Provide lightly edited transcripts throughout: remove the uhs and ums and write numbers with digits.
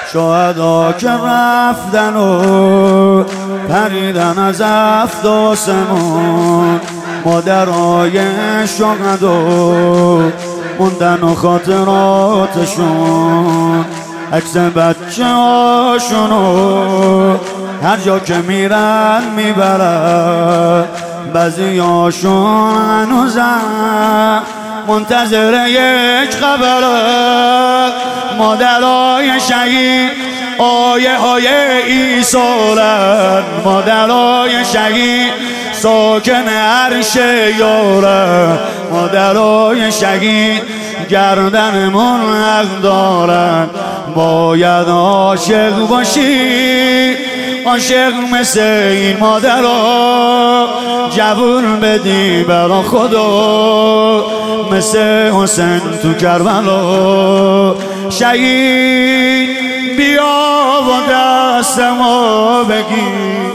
شهدا که رفتن و پریدن از هفت آسمان، مادرای شهدا موندن و خاطراتشون، عکس بچه هاشونو هر جا که میرن میبرن. بعضی هاشون هنوزم منتظر یک خبره، مادرای شهید آیه های عیسالن، مادرای شهید ساکن عرش یارن، مادرای شهید گردنمون حق دارن. باید عاشق باشی، عاشق مثل این مادرها، جوون بدی برا خدا مثل حسین تو کربلا. شهید بیا و دستمو بگیر،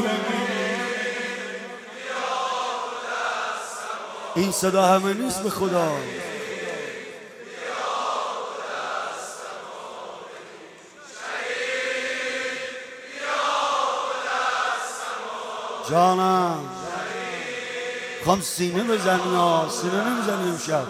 این صدا همه نیست به خدا. جانم خوام سینه بزنی ها، سینه نمیزنی امشب.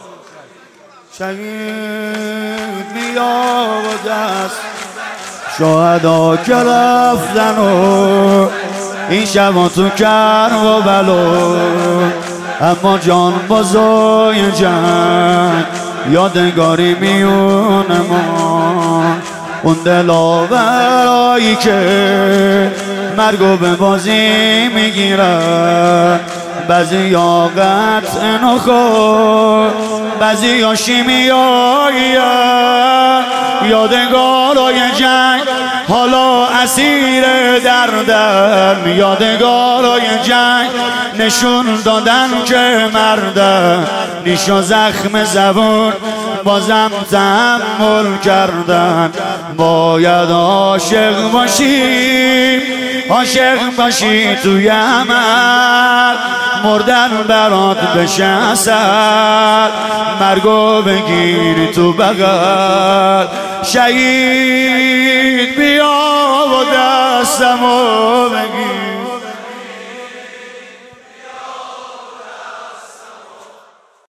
شهید بیا و دست شهدا که رفتن و این شبا تو کرب و بلا، اما جان بازای جنگ یادگاری میونه ما. اون دلاورایی که مرگو به بازی میگیرن، بعضی یا قطع نخور بعضی یا شیمیایی، یادگارای جنگ حالا اسیر دردن، یادگارای جنگ نشون دادن که مردن، نیش و زخم زبون بازم تحمل کردن. باید عاشق باشی، عاشق باشی توی عمل، مردن برات بشه اثر، مرگو بگیری تو بغل. شهید بیا و دستمو بگیر.